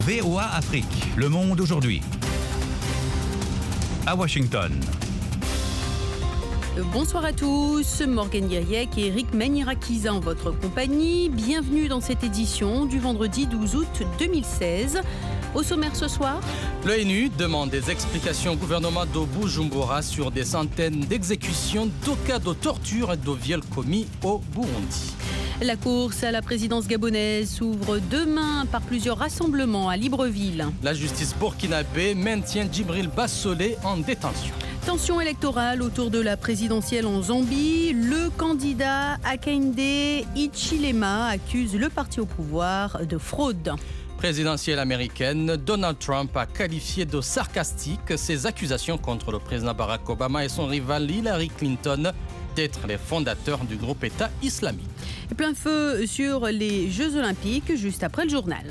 VOA Afrique, le monde aujourd'hui. À Washington. Bonsoir à tous, Morgane Yeriek et Eric Manirakiza en votre compagnie. Bienvenue dans cette édition du vendredi 12 août 2016. Au sommaire ce soir, l'ONU demande des explications au gouvernement de Bujumbura sur des centaines d'exécutions, de cas de torture et de viols commis au Burundi. La course à la présidence gabonaise s'ouvre demain par plusieurs rassemblements à Libreville. La justice burkinabé maintient Djibril Bassolé en détention. Tension électorale autour de la présidentielle en Zambie. Le candidat Hakainde Hichilema accuse le parti au pouvoir de fraude. Présidentielle américaine, Donald Trump a qualifié de sarcastique ses accusations contre le président Barack Obama et son rival Hillary Clinton d'être les fondateurs du groupe État islamique. Plein feu sur les Jeux Olympiques juste après le journal.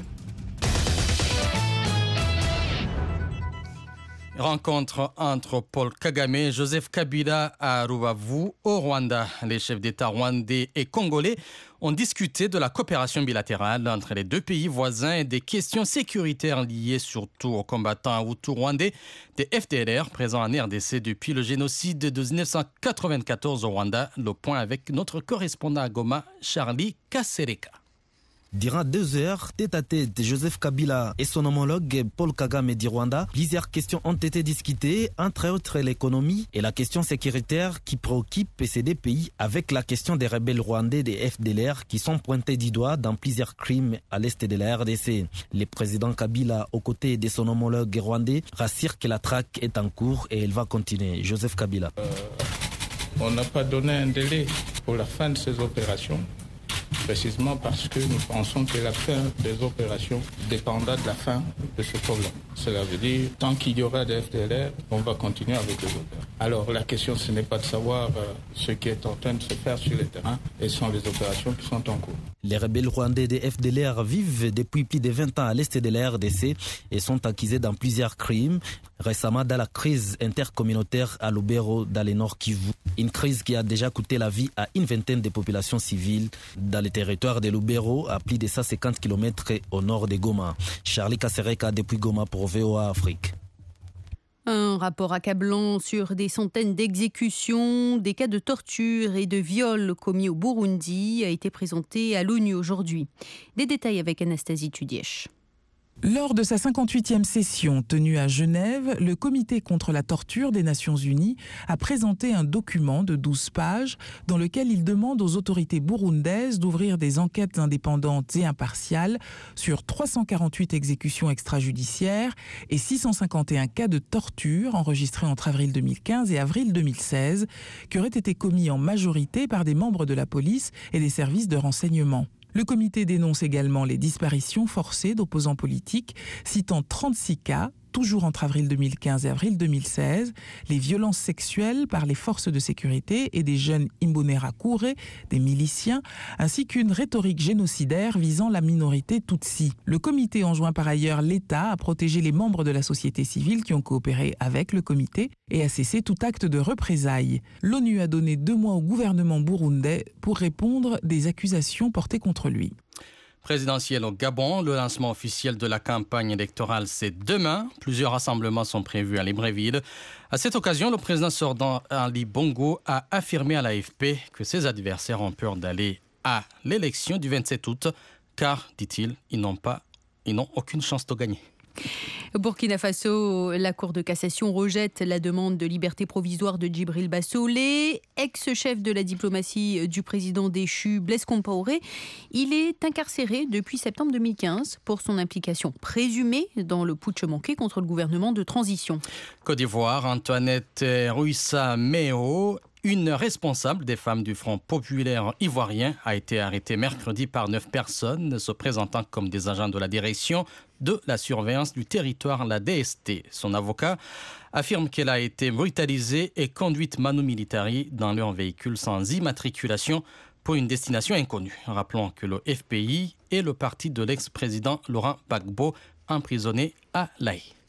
Rencontre entre Paul Kagame et Joseph Kabila à Rubavu, au Rwanda. Les chefs d'État rwandais et congolais ont discuté de la coopération bilatérale entre les deux pays voisins et des questions sécuritaires liées surtout aux combattants hutus rwandais des FDLR présents en RDC depuis le génocide de 1994 au Rwanda. Le point avec notre correspondant à Goma, Charlie Kasereka. Durant 2 heures, tête-à-tête, Joseph Kabila et son homologue Paul Kagame du Rwanda, plusieurs questions ont été discutées, entre autres l'économie et la question sécuritaire qui préoccupe ces deux pays, avec la question des rebelles rwandais des FDLR qui sont pointés du doigt dans plusieurs crimes à l'est de la RDC. Le président Kabila, aux côtés de son homologue rwandais, rassure que la traque est en cours et elle va continuer. Joseph Kabila. On n'a pas donné un délai pour la fin de ces opérations. Précisément parce que nous pensons que la fin des opérations dépendra de la fin de ce problème. Cela veut dire, tant qu'il y aura des FDLR, on va continuer avec les opérations. Alors la question, ce n'est pas de savoir ce qui est en train de se faire sur le terrain, et ce sont les opérations qui sont en cours. Les rebelles rwandais des FDLR vivent depuis plus de 20 ans à l'est de la RDC et sont accusés dans plusieurs crimes. Récemment, dans la crise intercommunautaire à Lubero, dans le Nord Kivu. Une crise qui a déjà coûté la vie à une vingtaine de populations civiles dans le territoire de Lubero, à plus de 150 km au nord de Goma. Charlie Kasereka depuis Goma pour VOA Afrique. Un rapport accablant sur des centaines d'exécutions, des cas de torture et de viols commis au Burundi a été présenté à l'ONU aujourd'hui. Des détails avec Anastasie Tudièche. Lors de sa 58e session tenue à Genève, le Comité contre la torture des Nations Unies a présenté un document de 12 pages dans lequel il demande aux autorités burundaises d'ouvrir des enquêtes indépendantes et impartiales sur 348 exécutions extrajudiciaires et 651 cas de torture enregistrés entre avril 2015 et avril 2016 qui auraient été commis en majorité par des membres de la police et des services de renseignement. Le comité dénonce également les disparitions forcées d'opposants politiques, citant 36 cas, toujours entre avril 2015 et avril 2016, les violences sexuelles par les forces de sécurité et des jeunes Imbonerakure, des miliciens, ainsi qu'une rhétorique génocidaire visant la minorité Tutsi. Le comité enjoint par ailleurs l'État à protéger les membres de la société civile qui ont coopéré avec le comité et à cesser tout acte de représailles. L'ONU a donné 2 mois au gouvernement burundais pour répondre des accusations portées contre lui. Présidentielle au Gabon, le lancement officiel de la campagne électorale, c'est demain. Plusieurs rassemblements sont prévus à Libreville. À cette occasion, le président sortant Ali Bongo a affirmé à l'AFP que ses adversaires ont peur d'aller à l'élection du 27 août, car, dit-il, ils n'ont aucune chance de gagner. Au Burkina Faso, la Cour de cassation rejette la demande de liberté provisoire de Djibril Bassolé, ex-chef de la diplomatie du président déchu Blaise Compaoré. Il est incarcéré depuis septembre 2015 pour son implication présumée dans le putsch manqué contre le gouvernement de transition. Côte d'Ivoire, Antoinette Ruissa Méo, une responsable des femmes du Front populaire ivoirien, a été arrêtée mercredi par 9 personnes se présentant comme des agents de la direction de la surveillance du territoire, la DST. Son avocat affirme qu'elle a été brutalisée et conduite manu militari dans leur véhicule sans immatriculation pour une destination inconnue. Rappelons que le FPI est le parti de l'ex-président Laurent Gbagbo, emprisonné à La Haye.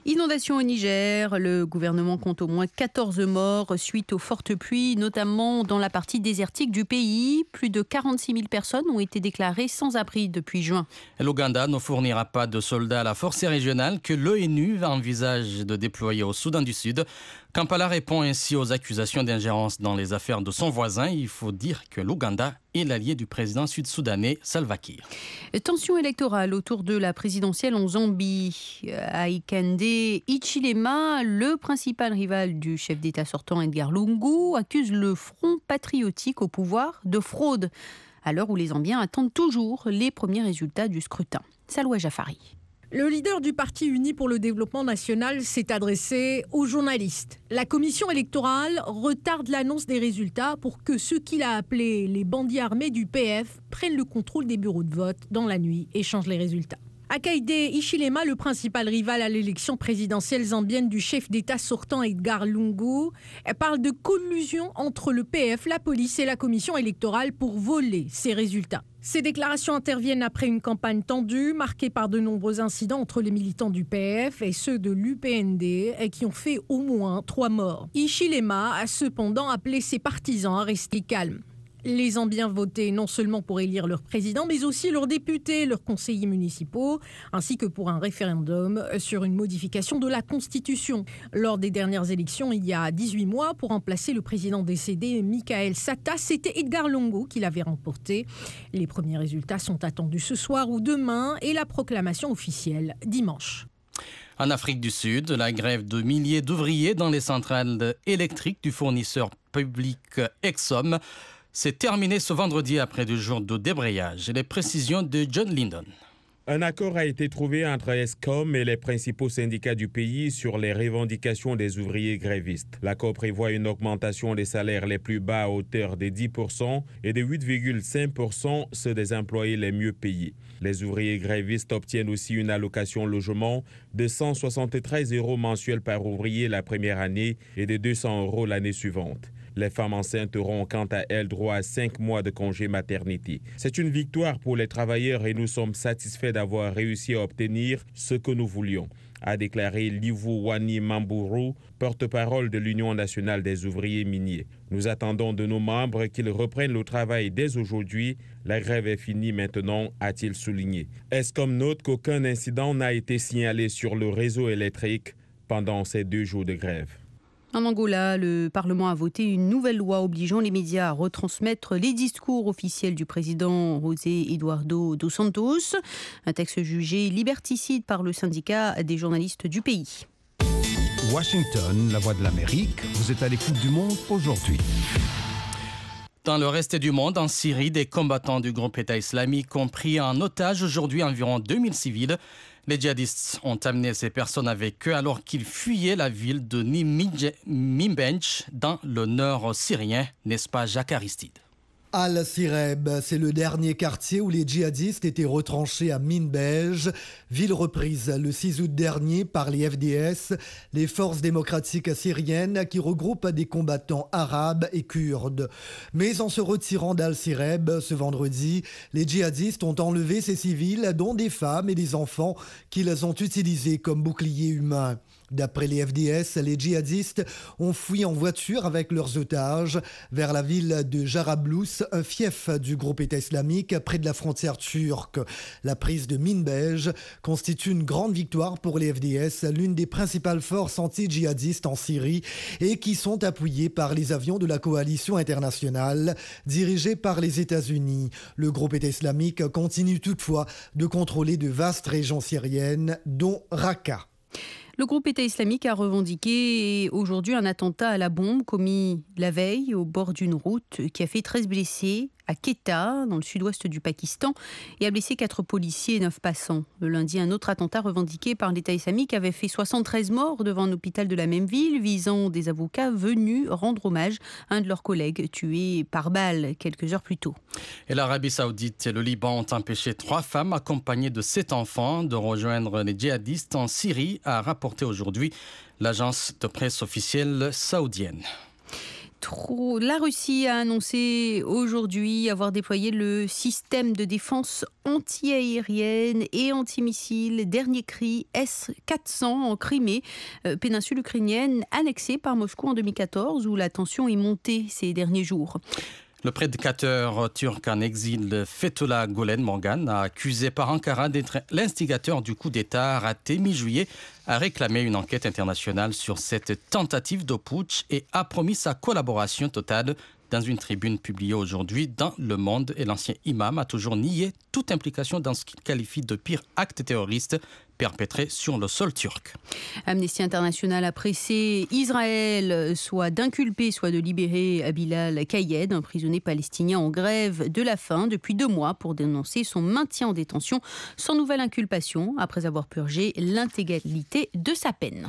Inondation au Niger, le gouvernement compte au moins 14 morts suite aux fortes pluies, notamment dans la partie désertique du pays. Plus de 46 000 personnes ont été déclarées sans abri depuis juin. L'Ouganda ne fournira pas de soldats à la force régionale que l'ONU envisage de déployer au Soudan du Sud. Kampala répond ainsi aux accusations d'ingérence dans les affaires de son voisin. Il faut dire que l'Ouganda est l'allié du président sud-soudanais Salva Kiir. Tension électorale autour de la présidentielle en Zambie. Hakainde Hichilema, le principal rival du chef d'État sortant Edgar Lungu, accuse le Front patriotique au pouvoir de fraude, à l'heure où les Zambiens attendent toujours les premiers résultats du scrutin. Salwa Jafari. Le leader du Parti uni pour le développement national s'est adressé aux journalistes. La commission électorale retarde l'annonce des résultats pour que ceux qu'il a appelés les bandits armés du PF prennent le contrôle des bureaux de vote dans la nuit et changent les résultats. Hakainde Hichilema, le principal rival à l'élection présidentielle zambienne du chef d'État sortant Edgar Lungu, parle de collusion entre le PF, la police et la commission électorale pour voler ces résultats. Ces déclarations interviennent après une campagne tendue, marquée par de nombreux incidents entre les militants du PF et ceux de l'UPND, qui ont fait au moins 3 morts. Hichilema a cependant appelé ses partisans à rester calmes. Les Zambiens votaient non seulement pour élire leur président, mais aussi leurs députés, leurs conseillers municipaux, ainsi que pour un référendum sur une modification de la Constitution. Lors des dernières élections, il y a 18 mois, pour remplacer le président décédé, Michael Sata, c'était Edgar Lungu qui l'avait remporté. Les premiers résultats sont attendus ce soir ou demain et la proclamation officielle dimanche. En Afrique du Sud, la grève de milliers d'ouvriers dans les centrales électriques du fournisseur public Exxon s'est terminé ce vendredi après 2 jours de débrayage. Les précisions de John Lyndon. Un accord a été trouvé entre Eskom et les principaux syndicats du pays sur les revendications des ouvriers grévistes. L'accord prévoit une augmentation des salaires les plus bas à hauteur de 10% et de 8,5% ceux des employés les mieux payés. Les ouvriers grévistes obtiennent aussi une allocation logement de 173 € mensuels par ouvrier la première année et de 200 € l'année suivante. Les femmes enceintes auront quant à elles droit à 5 mois de congé maternité. C'est une victoire pour les travailleurs et nous sommes satisfaits d'avoir réussi à obtenir ce que nous voulions, a déclaré Livu Wani Mamburu, porte-parole de l'Union nationale des ouvriers miniers. Nous attendons de nos membres qu'ils reprennent le travail dès aujourd'hui. La grève est finie maintenant, a-t-il souligné. Eskom note qu'aucun incident n'a été signalé sur le réseau électrique pendant ces 2 jours de grève. En Angola, le Parlement a voté une nouvelle loi obligeant les médias à retransmettre les discours officiels du président José Eduardo dos Santos, un texte jugé liberticide par le syndicat des journalistes du pays. Washington, la voix de l'Amérique, vous êtes à l'écoute du monde aujourd'hui. Dans le reste du monde, en Syrie, des combattants du groupe État islamique ont pris en otage aujourd'hui environ 2000 civils. Les djihadistes ont amené ces personnes avec eux alors qu'ils fuyaient la ville de Minbench dans le nord syrien, n'est-ce pas Jacques Aristide? Al-Sireb, c'est le dernier quartier où les djihadistes étaient retranchés à Minbej, ville reprise le 6 août dernier par les FDS, les forces démocratiques syriennes qui regroupent des combattants arabes et kurdes. Mais en se retirant d'Al-Sireb ce vendredi, les djihadistes ont enlevé ces civils, dont des femmes et des enfants qu'ils ont utilisés comme boucliers humains. D'après les FDS, les djihadistes ont fui en voiture avec leurs otages vers la ville de Jarablus, un fief du groupe État islamique près de la frontière turque. La prise de Minbej constitue une grande victoire pour les FDS, l'une des principales forces anti-djihadistes en Syrie et qui sont appuyées par les avions de la coalition internationale dirigée par les États-Unis. Le groupe État islamique continue toutefois de contrôler de vastes régions syriennes, dont Raqqa. Le groupe État islamique a revendiqué aujourd'hui un attentat à la bombe commis la veille au bord d'une route qui a fait 13 blessés à Quetta, dans le sud-ouest du Pakistan, et a blessé 4 policiers et 9 passants. Le lundi, un autre attentat revendiqué par l'État islamique avait fait 73 morts devant un hôpital de la même ville, visant des avocats venus rendre hommage à un de leurs collègues tué par balle quelques heures plus tôt. Et l'Arabie Saoudite et le Liban ont empêché 3 femmes accompagnées de 7 enfants de rejoindre les djihadistes en Syrie, a rapporté aujourd'hui l'agence de presse officielle saoudienne. La Russie a annoncé aujourd'hui avoir déployé le système de défense anti-aérienne et anti-missile dernier cri S-400 en Crimée, péninsule ukrainienne annexée par Moscou en 2014, où la tension est montée ces derniers jours. Le prédicateur turc en exil Fethullah Gülen Morgan, accusé par Ankara d'être l'instigateur du coup d'État raté mi-juillet, a réclamé une enquête internationale sur cette tentative de putsch et a promis sa collaboration totale dans une tribune publiée aujourd'hui dans Le Monde. Et l'ancien imam a toujours nié toute implication dans ce qu'il qualifie de pire acte terroriste perpétré sur le sol turc. Amnesty International a pressé Israël soit d'inculper, soit de libérer Bilal Kayed, un prisonnier palestinien en grève de la faim depuis 2 mois pour dénoncer son maintien en détention sans nouvelle inculpation après avoir purgé l'intégralité de sa peine.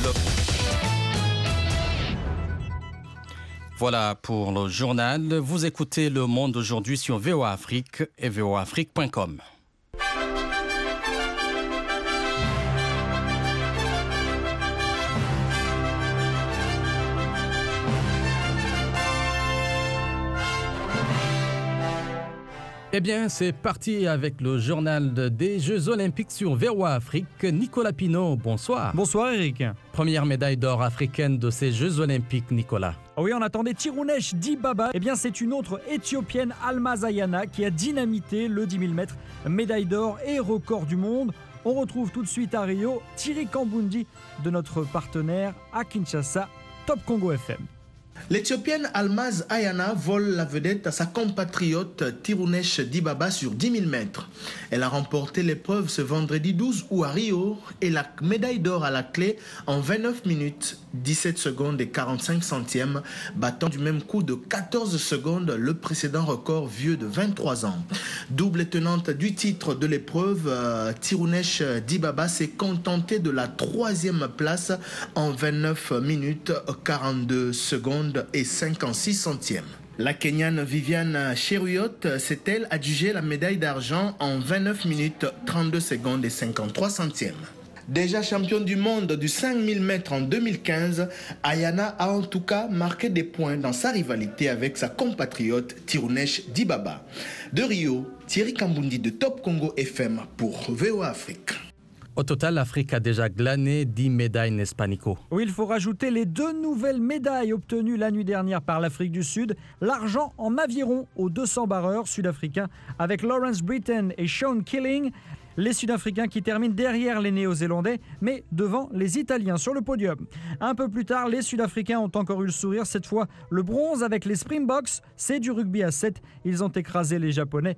Voilà pour le journal. Vous écoutez Le Monde aujourd'hui sur VOA Afrique et voaafrique.com. Eh bien, c'est parti avec le journal des Jeux Olympiques sur VOA Afrique. Nicolas Pinault, bonsoir. Bonsoir Eric. Première médaille d'or africaine de ces Jeux Olympiques, Nicolas. Oui, on attendait Tirunesh Dibaba. Eh bien, c'est une autre éthiopienne, Almaz Ayana, qui a dynamité le 10 000 mètres. Médaille d'or et record du monde. On retrouve tout de suite à Rio Thierry Kambundi de notre partenaire à Kinshasa, Top Congo FM. L'Éthiopienne Almaz Ayana vole la vedette à sa compatriote Tirunesh Dibaba sur 10 000 mètres. Elle a remporté l'épreuve ce vendredi 12 août à Rio et la médaille d'or à la clé en 29 minutes, 17 secondes et 45 centièmes, battant du même coup de 14 secondes le précédent record vieux de 23 ans. Double tenante du titre de l'épreuve, Tirunesh Dibaba s'est contentée de la 3e place en 29 minutes, 42 secondes et 56 centièmes. La Kenyane Viviane Cheruiyot s'est elle adjugée la médaille d'argent en 29 minutes, 32 secondes et 53 centièmes. Déjà championne du monde du 5000 mètres en 2015, Ayana a en tout cas marqué des points dans sa rivalité avec sa compatriote Tirunesh Dibaba. De Rio, Thierry Kambundi de Top Congo FM pour VOA Afrique. Au total, l'Afrique a déjà glané 10 médailles, n'est-ce pas, Nico ? Oui, il faut rajouter les 2 nouvelles médailles obtenues la nuit dernière par l'Afrique du Sud. L'argent en aviron aux 200 barreurs sud-africains avec Lawrence Britton et Sean Killing. Les Sud-Africains qui terminent derrière les Néo-Zélandais, mais devant les Italiens sur le podium. Un peu plus tard, les Sud-Africains ont encore eu le sourire. Cette fois, le bronze avec les Springboks, c'est du rugby à 7. Ils ont écrasé les Japonais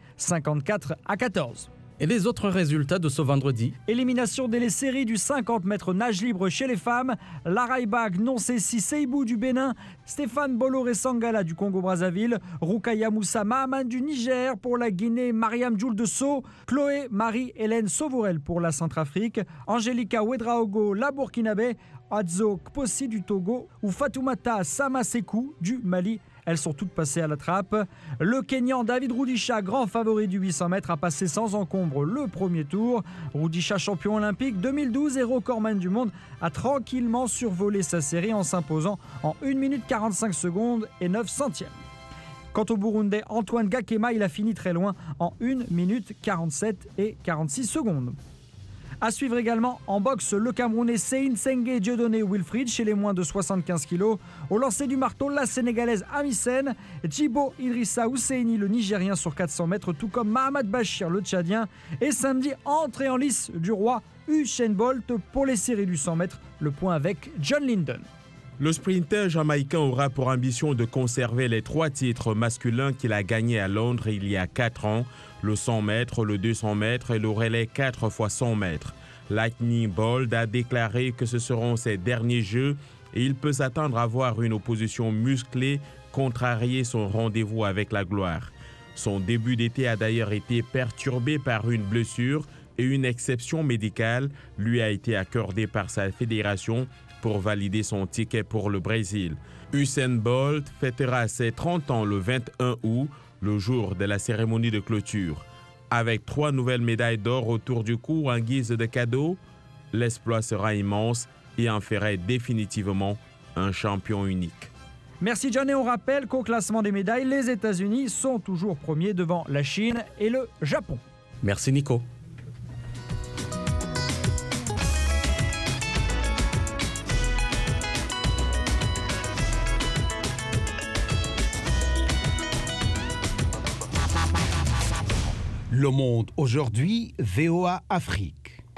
54-14. Et les autres résultats de ce vendredi ? Élimination dès les séries du 50 mètres nage libre chez les femmes. Laraibag Nonsesi Seibou du Bénin, Stéphane Bolloré Sangala du Congo-Brazzaville, Rukaya Moussa Mahaman du Niger pour la Guinée, Mariam Djoul de Sceaux, Chloé Marie-Hélène Sauvorel pour la Centrafrique, Angelica Ouedraogo la Burkinabé, Adzo Kpossi du Togo ou Fatoumata Samasekou du Mali. Elles sont toutes passées à la trappe. Le Kenyan David Rudisha, grand favori du 800 mètres, a passé sans encombre le premier tour. Rudisha, champion olympique 2012 et recordman du monde, a tranquillement survolé sa série en s'imposant en 1 minute 45 secondes et 9 centièmes. Quant au Burundais Antoine Gakema, il a fini très loin en 1 minute 47 et 46 secondes. À suivre également en boxe, le Camerounais Sein Sengé Dieudonné Wilfried chez les moins de 75 kg. Au lancer du marteau, la Sénégalaise Amisen, Djibo Idrissa Ousseini, le Nigérien sur 400 mètres, tout comme Mahamad Bachir, le Tchadien. Et samedi, entrée en lice du roi Usain Bolt pour les séries du 100 mètres. Le point avec John Linden. Le sprinter jamaïcain aura pour ambition de conserver les 3 titres masculins qu'il a gagnés à Londres il y a 4 ans, le 100 mètres, le 200 mètres et le relais 4 x 100 mètres. Lightning Bolt a déclaré que ce seront ses derniers jeux et il peut s'attendre à voir une opposition musclée contrarier son rendez-vous avec la gloire. Son début d'été a d'ailleurs été perturbé par une blessure et une exception médicale lui a été accordée par sa fédération pour valider son ticket pour le Brésil. Usain Bolt fêtera ses 30 ans le 21 août, le jour de la cérémonie de clôture. Avec 3 nouvelles médailles d'or autour du cou en guise de cadeau, l'exploit sera immense et en ferait définitivement un champion unique. Merci John, et on rappelle qu'au classement des médailles, les États-Unis sont toujours premiers devant la Chine et le Japon. Merci Nico. Le Monde aujourd'hui, VOA Afrique.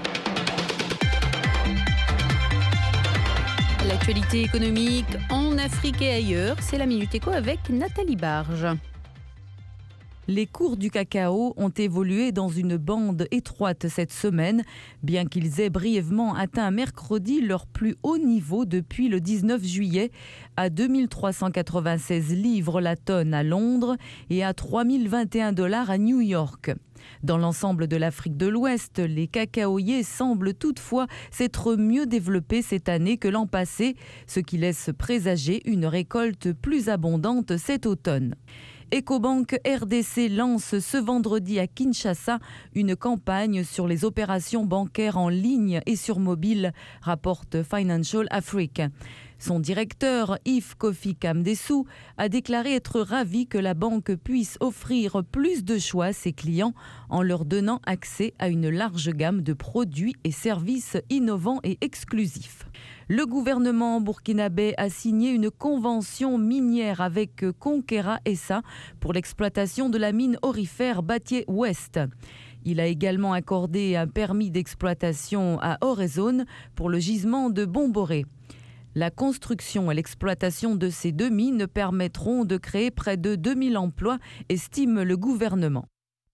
L'actualité économique en Afrique et ailleurs, c'est la Minute Éco avec Nathalie Barge. Les cours du cacao ont évolué dans une bande étroite cette semaine, bien qu'ils aient brièvement atteint mercredi leur plus haut niveau depuis le 19 juillet, à 2396 livres la tonne à Londres et à 3021 $ à New York. Dans l'ensemble de l'Afrique de l'Ouest, les cacaoyers semblent toutefois s'être mieux développés cette année que l'an passé, ce qui laisse présager une récolte plus abondante cet automne. Ecobank RDC lance ce vendredi à Kinshasa une campagne sur les opérations bancaires en ligne et sur mobile, rapporte Financial Africa. Son directeur, Yves Kofi Kamdessou, a déclaré être ravi que la banque puisse offrir plus de choix à ses clients en leur donnant accès à une large gamme de produits et services innovants et exclusifs. Le gouvernement burkinabé a signé une convention minière avec Konkera SA pour l'exploitation de la mine aurifère Batié Ouest. Il a également accordé un permis d'exploitation à Orezone pour le gisement de Bomboré. La construction et l'exploitation de ces deux mines permettront de créer près de 2000 emplois, estime le gouvernement.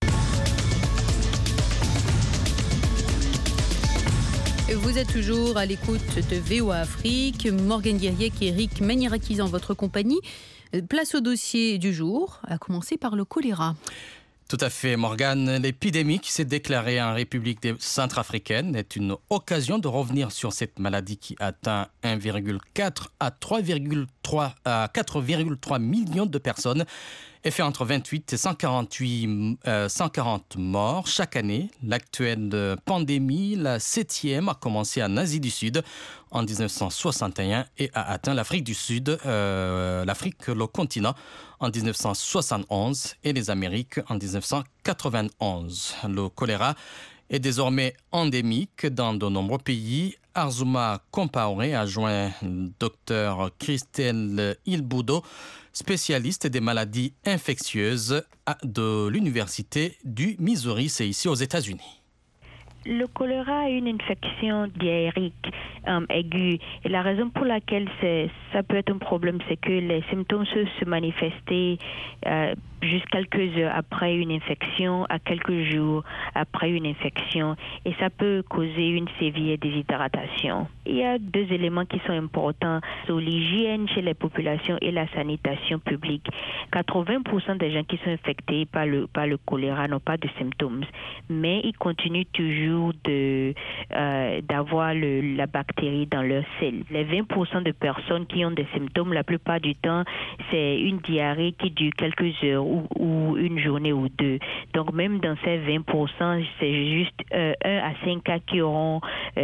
Vous êtes toujours à l'écoute de VOA Afrique. Morgane Guerriec et Eric Manirakis en votre compagnie. Place au dossier du jour, à commencer par le choléra. Tout à fait, Morgane. L'épidémie qui s'est déclarée en République centrafricaine est une occasion de revenir sur cette maladie qui atteint 1,4 à 4,3 millions de personnes et fait entre 28 et 140 morts chaque année. L'actuelle pandémie, la 7e, a commencé en Asie du Sud en 1961 et a atteint l'Afrique du Sud, le continent, en 1971 et les Amériques en 1991. Le choléra est désormais endémique dans de nombreux pays. Arzuma Compaoré a joint le docteur Christelle Ilboudo, spécialiste des maladies infectieuses de l'Université du Missouri, c'est ici aux États-Unis. Le choléra est une infection diarrhéique aiguë. Et la raison pour laquelle ça peut être un problème, c'est que les symptômes se manifester juste quelques heures après une infection, à quelques jours après une infection. Et ça peut causer une sévère déshydratation. Il y a deux éléments qui sont importants. C'est l'hygiène chez les populations et la sanitation publique. 80% des gens qui sont infectés par le choléra n'ont pas de symptômes. Mais ils continuent toujours d'avoir la bactérie dans leurs selles. Les 20% de personnes qui ont des symptômes, la plupart du temps, c'est une diarrhée qui dure quelques heures ou une journée ou deux. Donc même dans ces 20%, c'est juste 1 à 5 cas qui auront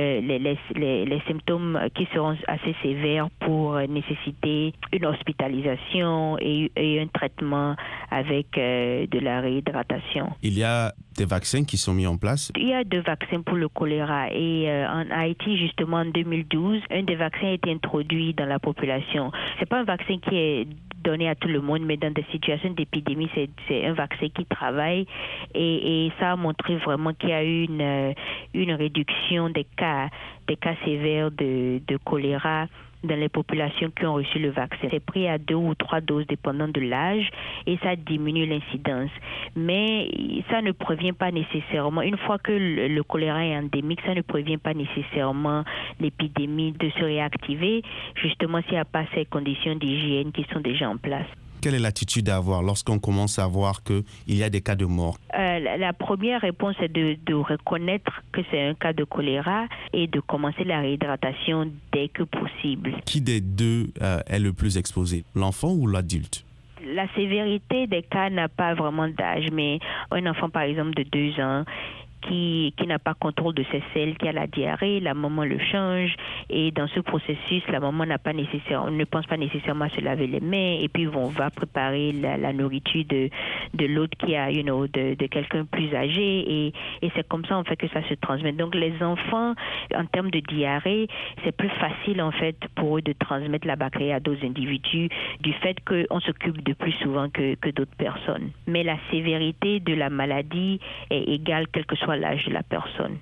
les symptômes qui seront assez sévères pour nécessiter une hospitalisation et un traitement avec de la réhydratation. Il y a des vaccins qui sont mis en place? Il y a 2 vaccins pour le choléra et en Haïti, justement, en 2012, un des vaccins a été introduit dans la population. C'est pas un vaccin qui est donné à tout le monde, mais dans des situations d'épidémie, c'est un vaccin qui travaille et ça a montré vraiment qu'il y a eu une réduction des cas sévères de choléra dans les populations qui ont reçu le vaccin. C'est pris à 2 ou 3 doses dépendant de l'âge et ça diminue l'incidence. Mais ça ne prévient pas nécessairement, une fois que le choléra est endémique, ça ne prévient pas nécessairement l'épidémie de se réactiver, justement s'il n'y a pas ces conditions d'hygiène qui sont déjà en place. Quelle est l'attitude à avoir lorsqu'on commence à voir qu'il y a des cas de mort? La première réponse est de reconnaître que c'est un cas de choléra et de commencer la réhydratation dès que possible. Qui des deux est le plus exposé, l'enfant ou l'adulte? La sévérité des cas n'a pas vraiment d'âge, mais un enfant par exemple de 2 ans qui n'a pas contrôle de ses selles, qui a la diarrhée, la maman le change, et dans ce processus, la maman ne pense pas nécessairement à se laver les mains, et puis on va préparer la nourriture de l'autre qui a, de quelqu'un plus âgé, et c'est comme ça en fait que ça se transmet. Donc les enfants, en termes de diarrhée, c'est plus facile en fait pour eux de transmettre la bactérie à d'autres individus du fait qu'on s'occupe de plus souvent que d'autres personnes. Mais la sévérité de la maladie est égale quel que soit l'âge de la personne.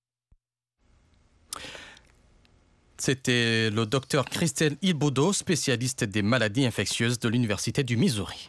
C'était le docteur Christelle Ilbodo, spécialiste des maladies infectieuses de l'Université du Missouri.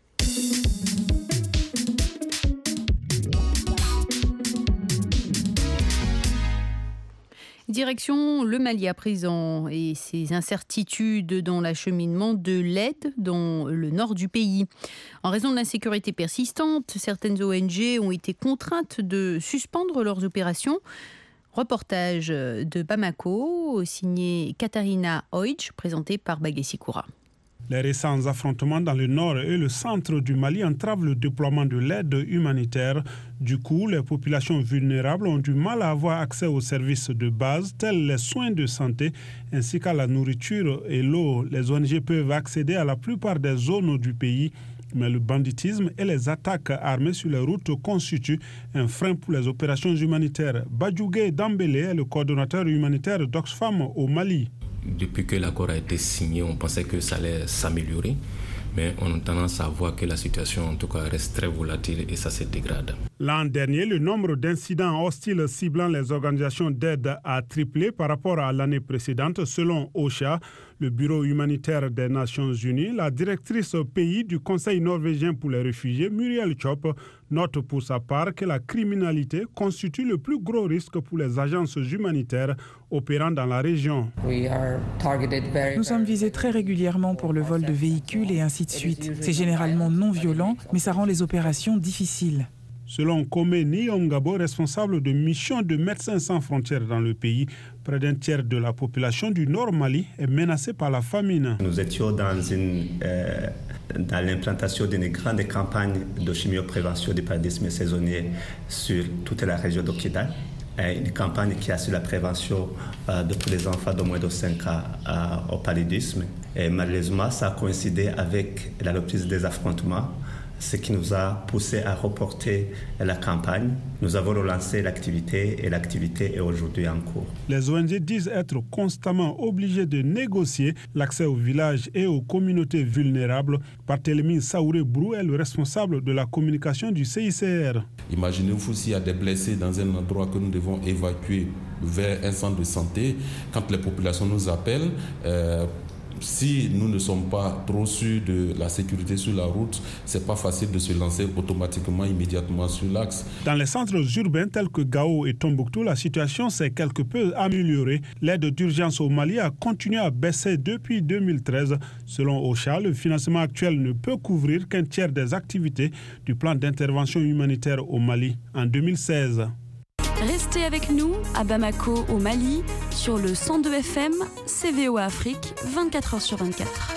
Direction le Mali à présent et ses incertitudes dans l'acheminement de l'aide dans le nord du pays. En raison de l'insécurité persistante, certaines ONG ont été contraintes de suspendre leurs opérations. Reportage de Bamako, signé Katharina Oij, présenté par Bagessi Koura. Les récents affrontements dans le nord et le centre du Mali entravent le déploiement de l'aide humanitaire. Du coup, les populations vulnérables ont du mal à avoir accès aux services de base, tels les soins de santé, ainsi qu'à la nourriture et l'eau. Les ONG peuvent accéder à la plupart des zones du pays, mais le banditisme et les attaques armées sur les routes constituent un frein pour les opérations humanitaires. Badjougé Dambélé est le coordonnateur humanitaire d'Oxfam au Mali. Depuis que l'accord a été signé, on pensait que ça allait s'améliorer, mais on a tendance à voir que la situation en tout cas reste très volatile et ça se dégrade. L'an dernier, le nombre d'incidents hostiles ciblant les organisations d'aide a triplé par rapport à l'année précédente, selon OCHA, le Bureau humanitaire des Nations Unies. La directrice pays du Conseil norvégien pour les réfugiés, Muriel Chop, note pour sa part que la criminalité constitue le plus gros risque pour les agences humanitaires opérant dans la région. Nous sommes visés très régulièrement pour le vol de véhicules et ainsi de suite. C'est généralement non violent, mais ça rend les opérations difficiles. Selon Kome Niongabo, responsable de mission de Médecins sans frontières dans le pays, près d'un tiers de la population du Nord Mali est menacée par la famine. Nous étions dans l'implantation d'une grande campagne de chimioprévention du paludisme saisonnier sur toute la région d'Okidal. Une campagne qui assure la prévention de tous les enfants de moins de 5 ans au paludisme. Et malheureusement, ça a coïncidé avec la reprise des affrontements, ce qui nous a poussé à reporter la campagne. Nous avons relancé l'activité et l'activité est aujourd'hui en cours. Les ONG disent être constamment obligées de négocier l'accès aux villages et aux communautés vulnérables. Barthélémy Saouré-Brou est le responsable de la communication du CICR. Imaginez-vous s'il y a des blessés dans un endroit que nous devons évacuer vers un centre de santé. Quand les populations nous appellent, si nous ne sommes pas trop sûrs de la sécurité sur la route, c'est pas facile de se lancer automatiquement, immédiatement sur l'axe. Dans les centres urbains tels que Gao et Tombouctou, la situation s'est quelque peu améliorée. L'aide d'urgence au Mali a continué à baisser depuis 2013. Selon OCHA, le financement actuel ne peut couvrir qu'un tiers des activités du plan d'intervention humanitaire au Mali en 2016. Restez avec nous à Bamako au Mali sur le 102 FM CVOA Afrique 24h sur 24.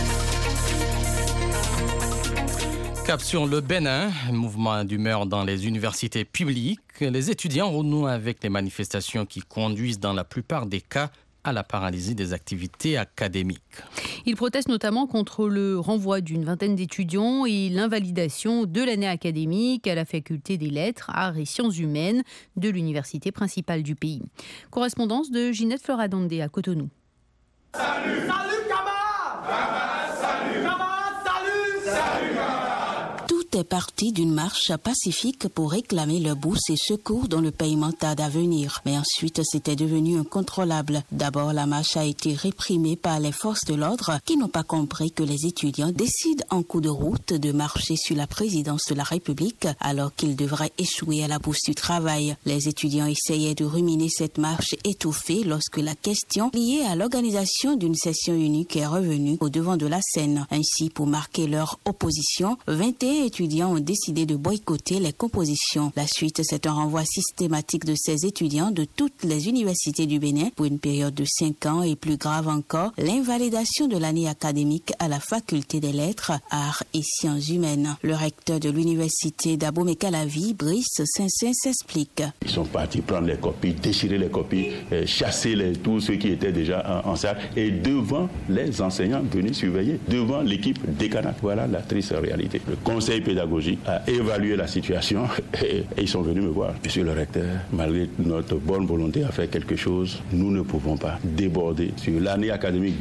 Cap sur le Bénin, mouvement d'humeur dans les universités publiques. Les étudiants renouent avec les manifestations qui conduisent dans la plupart des cas à la paralysie des activités académiques. Ils protestent notamment contre le renvoi d'une vingtaine d'étudiants et l'invalidation de l'année académique à la faculté des lettres, arts et sciences humaines de l'université principale du pays. Correspondance de Ginette Floradonde à Cotonou. Salut, salut camarades! Salut camarades! Salut camarades! Tout est parti d'une marche pacifique pour réclamer le bourse et secours dans le paiement tarde à venir. Mais ensuite, c'était devenu incontrôlable. D'abord, la marche a été réprimée par les forces de l'ordre qui n'ont pas compris que les étudiants décident en cours de route de marcher sur la présidence de la République alors qu'ils devraient échouer à la bourse du travail. Les étudiants essayaient de ruminer cette marche étouffée lorsque la question liée à l'organisation d'une session unique est revenue au devant de la scène. Ainsi, pour marquer leur opposition, 21 étudiants étudiants ont décidé de boycotter les compositions. La suite, c'est un renvoi systématique de ces étudiants de toutes les universités du Bénin pour une période de 5 ans et plus grave encore, l'invalidation de l'année académique à la faculté des lettres, arts et sciences humaines. Le recteur de l'université d'Abomey-Calavi, Brice Saint-Saint, s'explique. Ils sont partis prendre les copies, déchirer les copies, chasser tous ceux qui étaient déjà en salle et devant les enseignants venus surveiller, devant l'équipe décanate. Voilà la triste réalité. Le conseil pédagogique a évalué la situation et ils sont venus me voir. Monsieur le recteur, malgré notre bonne volonté à faire quelque chose, nous ne pouvons pas déborder sur l'année académique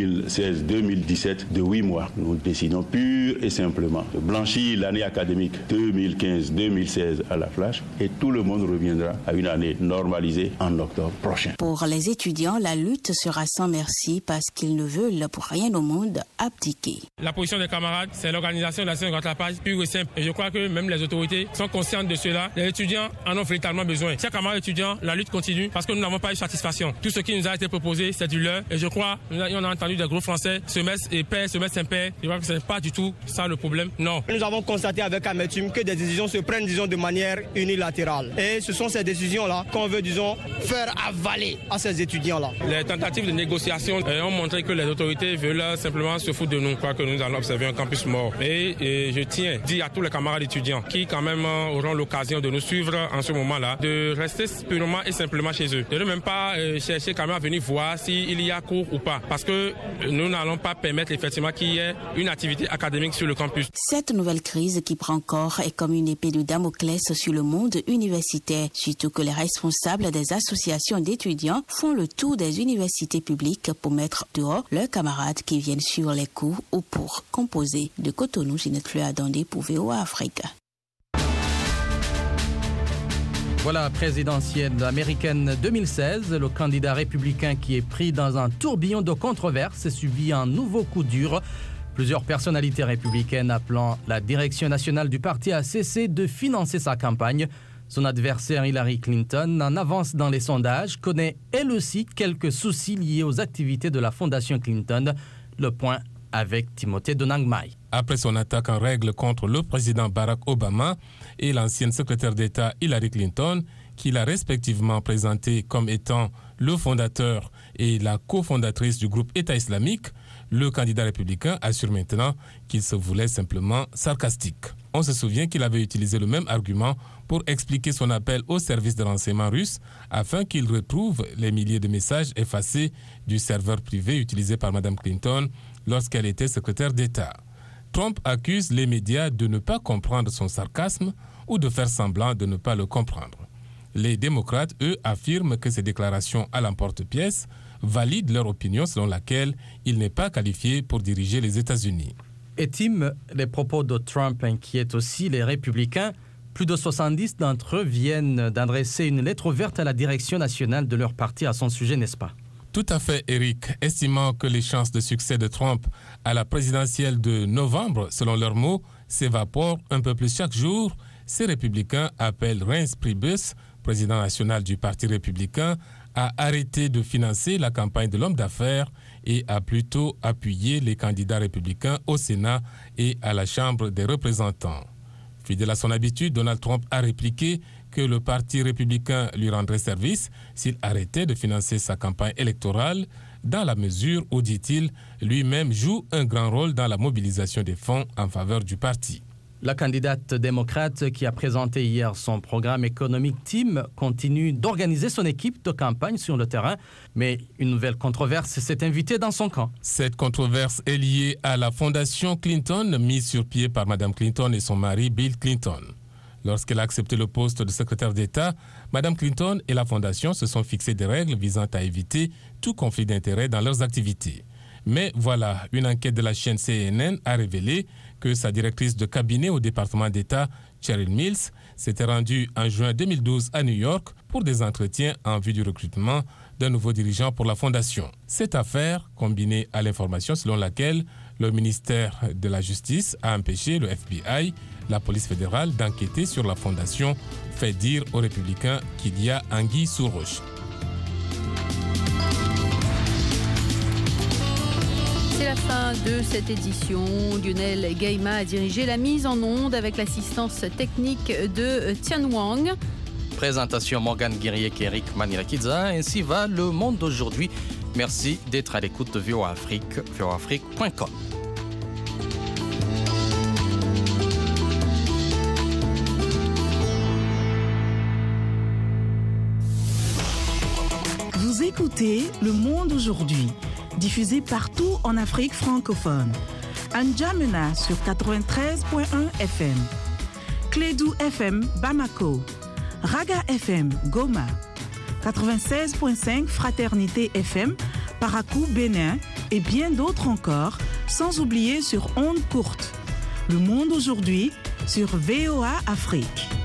2016-2017 de 8 mois. Nous décidons pur et simplement de blanchir l'année académique 2015-2016 à la flash et tout le monde reviendra à une année normalisée en octobre prochain. Pour les étudiants, la lutte sera sans merci parce qu'ils ne veulent pour rien au monde abdiquer. La position des camarades, c'est l'organisation de la scène rattrapage pure et simple. Et je crois que même les autorités sont conscientes de cela. Les étudiants en ont véritablement besoin. Chers camarades étudiants, la lutte continue parce que nous n'avons pas eu satisfaction. Tout ce qui nous a été proposé, c'est du leurre. Et je crois, on a entendu des gros français, semestre épais, semestre impair. Je crois que ce n'est pas du tout ça le problème. Non. Nous avons constaté avec amertume que des décisions se prennent, de manière unilatérale. Et ce sont ces décisions-là qu'on veut, faire avaler à ces étudiants-là. Les tentatives de négociation ont montré que les autorités veulent simplement se foutre de nous. Je crois que nous allons observer un campus mort. Et je tiens à dire à tous les camarades étudiants qui quand même auront l'occasion de nous suivre en ce moment-là, de rester purement et simplement chez eux. De ne même pas chercher quand même à venir voir s'il y a cours ou pas. Parce que nous n'allons pas permettre effectivement qu'il y ait une activité académique sur le campus. Cette nouvelle crise qui prend corps est comme une épée de Damoclès sur le monde universitaire, surtout que les responsables des associations d'étudiants font le tour des universités publiques pour mettre dehors leurs camarades qui viennent suivre les cours ou pour composer. De Cotonou, Ginette Fleur Dandé pour VOA Afrique. Voilà, présidentielle américaine 2016, le candidat républicain qui est pris dans un tourbillon de controverses subit un nouveau coup dur. Plusieurs personnalités républicaines appelant la direction nationale du parti à cesser de financer sa campagne. Son adversaire Hillary Clinton, en avance dans les sondages, connaît elle aussi quelques soucis liés aux activités de la Fondation Clinton. Le point avec Timothée Donangmai. Après son attaque en règle contre le président Barack Obama et l'ancienne secrétaire d'État Hillary Clinton, qu'il a respectivement présenté comme étant le fondateur et la cofondatrice du groupe État islamique, le candidat républicain assure maintenant qu'il se voulait simplement sarcastique. On se souvient qu'il avait utilisé le même argument pour expliquer son appel au service de renseignement russe afin qu'il retrouve les milliers de messages effacés du serveur privé utilisé par Mme Clinton lorsqu'elle était secrétaire d'État. Trump accuse les médias de ne pas comprendre son sarcasme ou de faire semblant de ne pas le comprendre. Les démocrates, eux, affirment que ces déclarations à l'emporte-pièce valident leur opinion selon laquelle il n'est pas qualifié pour diriger les États-Unis. Et Tim, les propos de Trump inquiètent aussi les républicains. Plus de 70 d'entre eux viennent d'adresser une lettre ouverte à la direction nationale de leur parti à son sujet, n'est-ce pas? Tout à fait, Eric. Estimant que les chances de succès de Trump à la présidentielle de novembre, selon leurs mots, s'évaporent un peu plus chaque jour, ces républicains appellent Reince Priebus, président national du Parti républicain, à arrêter de financer la campagne de l'homme d'affaires et à plutôt appuyer les candidats républicains au Sénat et à la Chambre des représentants. Fidèle à son habitude, Donald Trump a répliqué que le Parti républicain lui rendrait service s'il arrêtait de financer sa campagne électorale, dans la mesure où, dit-il, lui-même joue un grand rôle dans la mobilisation des fonds en faveur du parti. La candidate démocrate qui a présenté hier son programme économique Tim continue d'organiser son équipe de campagne sur le terrain, mais une nouvelle controverse s'est invitée dans son camp. Cette controverse est liée à la fondation Clinton mise sur pied par Mme Clinton et son mari Bill Clinton. Lorsqu'elle a accepté le poste de secrétaire d'État, Mme Clinton et la fondation se sont fixé des règles visant à éviter tout conflit d'intérêts dans leurs activités. Mais voilà, une enquête de la chaîne CNN a révélé que sa directrice de cabinet au département d'État, Cheryl Mills, s'était rendue en juin 2012 à New York pour des entretiens en vue du recrutement d'un nouveau dirigeant pour la fondation. Cette affaire, combinée à l'information selon laquelle le ministère de la Justice a empêché le FBI, la police fédérale, d'enquêter sur la fondation, fait dire aux républicains qu'il y a anguille sous roche. C'est la fin de cette édition. Lionel Gaïma a dirigé la mise en onde avec l'assistance technique de Tian Wang. Présentation Morgane Guerrier et Eric Manirakidza. Ainsi va le monde d'aujourd'hui. Merci d'être à l'écoute de VOA Afrique, voaafrique.com. Vous écoutez Le Monde aujourd'hui, diffusé partout en Afrique francophone. N'Djamena sur 93.1 FM, Clédou FM Bamako, Raga FM Goma, 96.5 Fraternité FM Parakou Bénin et bien d'autres encore, sans oublier sur ondes courtes. Le Monde aujourd'hui sur VOA Afrique.